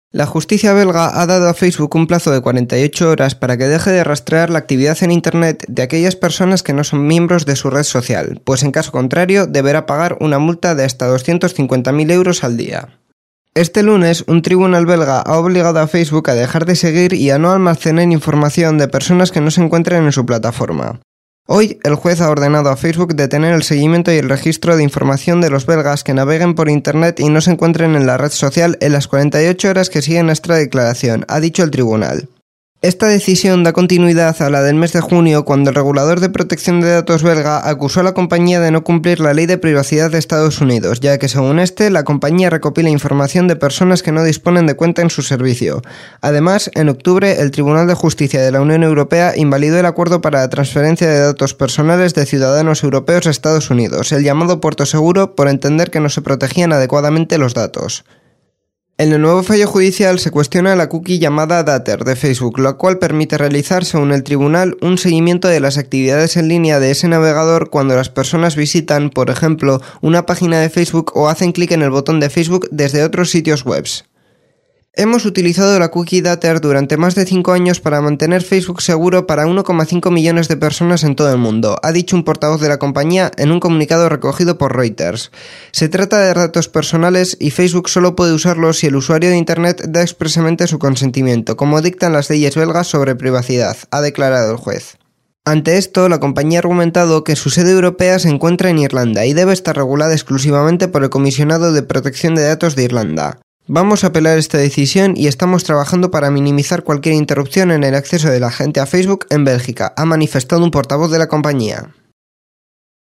La justicia belga ha dado a Facebook un plazo de 48 horas para que deje de rastrear la actividad en Internet de aquellas personas que no son miembros de su red social, pues en caso contrario deberá pagar una multa de hasta 250.000 euros al día. Este lunes, un tribunal belga ha obligado a Facebook a dejar de seguir y a no almacenar información de personas que no se encuentren en su plataforma. Hoy, el juez ha ordenado a Facebook detener el seguimiento y el registro de información de los belgas que naveguen por Internet y no se encuentren en la red social en las 48 horas que siguen a esta declaración, ha dicho el tribunal. Esta decisión da continuidad a la del mes de junio, cuando el regulador de protección de datos belga acusó a la compañía de no cumplir la ley de privacidad de Estados Unidos, ya que según la compañía recopila información de personas que no disponen de cuenta en su servicio. Además, en octubre, el Tribunal de Justicia de la Unión Europea invalidó el acuerdo para la transferencia de datos personales de ciudadanos europeos a Estados Unidos, el llamado Puerto Seguro, por entender que no se protegían adecuadamente los datos. En el nuevo fallo judicial se cuestiona la cookie llamada Dater de Facebook, la cual permite realizar, según el tribunal, un seguimiento de las actividades en línea de ese navegador cuando las personas visitan, por ejemplo, una página de Facebook o hacen clic en el botón de Facebook desde otros sitios web. Hemos utilizado la cookie Dater durante más de 5 años para mantener Facebook seguro para 1,5 millones de personas en todo el mundo, ha dicho un portavoz de la compañía en un comunicado recogido por Reuters. Se trata de datos personales y Facebook solo puede usarlos si el usuario de Internet da expresamente su consentimiento, como dictan las leyes belgas sobre privacidad, ha declarado el juez. Ante esto, la compañía ha argumentado que su sede europea se encuentra en Irlanda y debe estar regulada exclusivamente por el Comisionado de Protección de Datos de Irlanda. Vamos a apelar esta decisión y estamos trabajando para minimizar cualquier interrupción en el acceso de la gente a Facebook en Bélgica, ha manifestado un portavoz de la compañía.